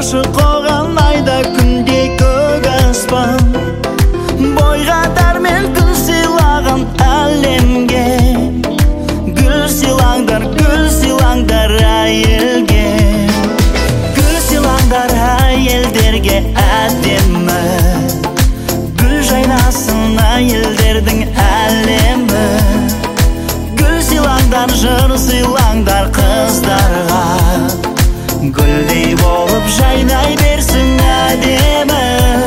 ашық оған айда күндей көк аспан, бойға дәрмен күн сыйлаған әлемге. Гүл сыйлаңдар әйелге, гүл сыйлаңдар әйелдерге әдемі. Гүл жайнасын әйелдердің әлемі. Гүл сыйлаңдар, жыр сыйлаңдар қыздарға, гүлдей болып жайнай берсін әдемі.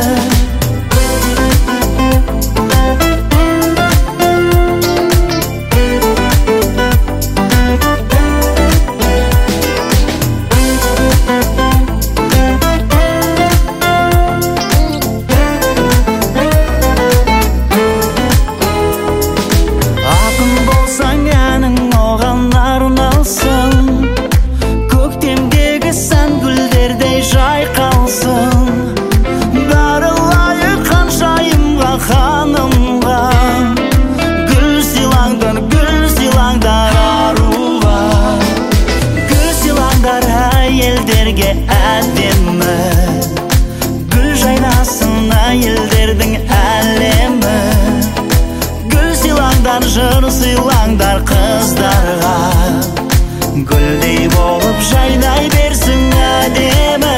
Ақын болсаң әнің оған арналсын, көктемдегі сән гүлдердей жайқалсын. Бәрі лайық ханшайымға, ханымға. Гүл сыйлаңдар аруға, гүл сыйлаңдар әйелдерге әдемі. Гүл жайнасын әйелдердің әлемі. Гүл сыйлаңдар, жыр сыйлаңдар қыздарға, гүлдей болып жайнай берсін әдемі.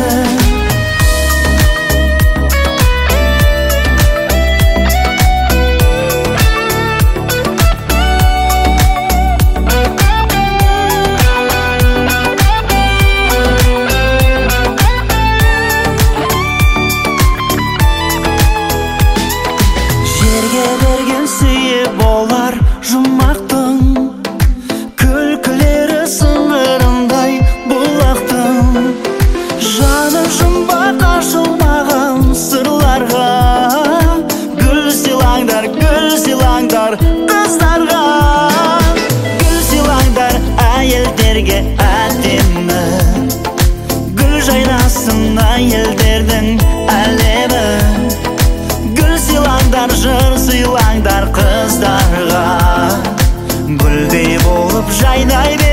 Жерге берген сүйі болар жұмақтың, күлкілері сыңғырындай бұлақтың. Жаны жұмбақ ашылмаған сырларға, гүл сыйлаңдар қыздарға. Гүл сыйлаңдар әйелдерге әдемі. Гүл жайнасын әйелдердің әлемі. Гүл сыйлаңдар, жыр сыйлаңдар қыздарға, гүлдей болып жайнай